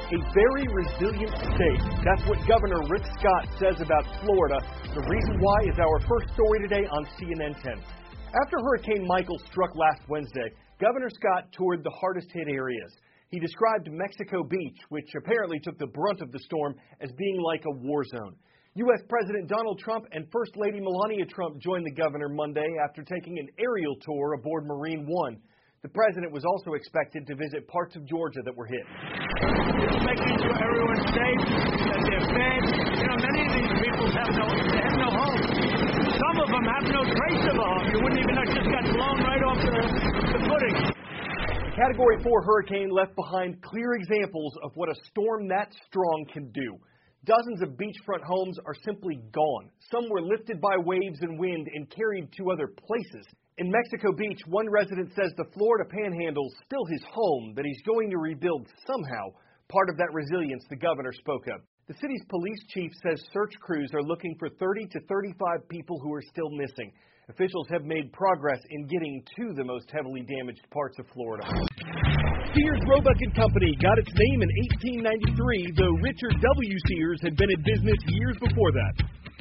A very resilient state. That's what Governor Rick Scott says about Florida. The reason why is our first story today on CNN 10. After Hurricane Michael struck last Wednesday, Governor Scott toured the hardest hit areas. He described Mexico Beach, which apparently took the brunt of the storm, as being like a war zone. U.S. President Donald Trump and First Lady Melania Trump joined the governor Monday after taking an aerial tour aboard Marine One. The president was also expected to visit parts of Georgia that were hit. Just making sure everyone's safe, that they're fed. You know, many of these people have no home. Some of them have no trace of a home. You wouldn't even know, just got blown right off the footing. The Category 4 hurricane left behind clear examples of what a storm that strong can do. Dozens of beachfront homes are simply gone. Some were lifted by waves and wind and carried to other places. In Mexico Beach, one resident says the Florida Panhandle's still his home, that he's going to rebuild somehow, part of that resilience the governor spoke of. The city's police chief says search crews are looking for 30 to 35 people who are still missing. Officials have made progress in getting to the most heavily damaged parts of Florida. Sears Roebuck & Company got its name in 1893, though Richard W. Sears had been in business years before that.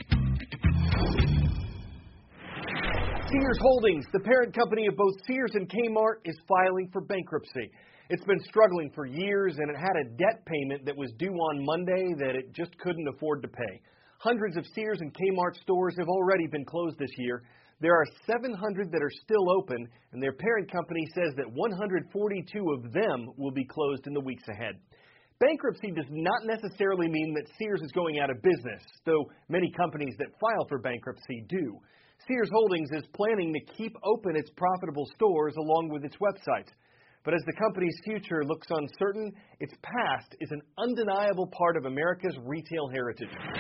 Sears Holdings, the parent company of both Sears and Kmart, is filing for bankruptcy. It's been struggling for years, and it had a debt payment that was due on Monday that it just couldn't afford to pay. Hundreds of Sears and Kmart stores have already been closed this year. There are 700 that are still open, and their parent company says that 142 of them will be closed in the weeks ahead. Bankruptcy does not necessarily mean that Sears is going out of business, though many companies that file for bankruptcy do. Sears Holdings is planning to keep open its profitable stores along with its websites. But as the company's future looks uncertain, its past is an undeniable part of America's retail heritage.